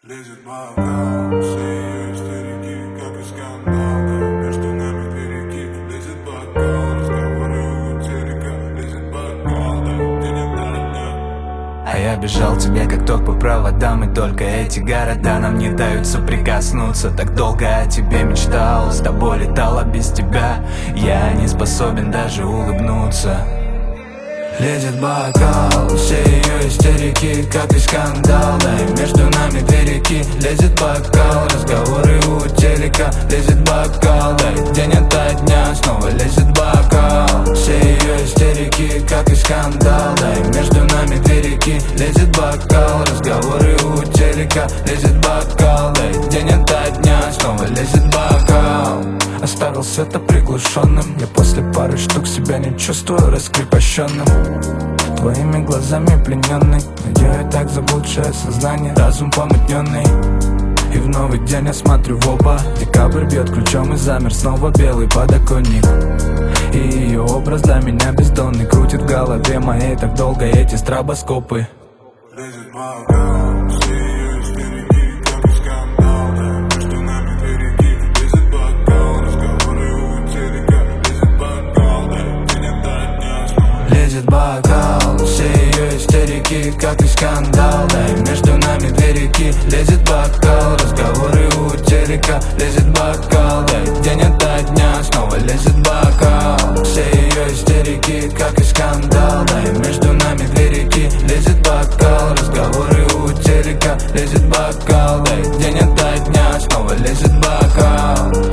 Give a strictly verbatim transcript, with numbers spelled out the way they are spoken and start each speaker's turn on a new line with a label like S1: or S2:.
S1: Лезет бокал, все ее истерики, как и скандал, да, между нами две реки. Лезет бокал, разговоры у телека. Лезет бокал, да, день ото дня.
S2: А я бежал тебе как ток по проводам, и только эти города нам не дают соприкоснуться. Так долго о тебе мечтал, с тобой летал, а без тебя я не способен даже улыбнуться. Лезет бокал, все ее истерики, как и скандал, да, и между нами две реки. Лезет бокал, разговоры у телека. Лезет бокал, да, и день ото дня снова лезет бокал. Все ее истерики, как и скандал, да, и между нами две реки. Лезет бокал, разговоры у телека. Лезет бокал, да, и день ото дня снова лезет бокал. Оставил света приглушенным, я после пары штук себя не чувствую раскрепощенным. Твоими глазами плененный, но я и так заблудшее сознание, разум помутненный. И в новый день я смотрю в оба. Декабрь бьет ключом и замер снова белый подоконник. И ее образ для меня бездонный, крутит в голове моей так долго эти стробоскопы.
S1: Лезет бокал, все ее истерики, как и скандал, да, между нами две реки. Лезет бокал, разговоры у телека. Лезет бокал, да, день ото дня снова.
S2: Лезет бокал, все ее истерики, как и скандал, да, и между нами две реки. Лезет бокал, разговоры у телека. Лезет бокал, да, и день ото дня снова лезет бокал. Все ее истерики, как и скандал, да, и между нами две реки. Лезет бокал, разговоры у телека. Лезет бокал, да, и день ото дня снова лезет бокал.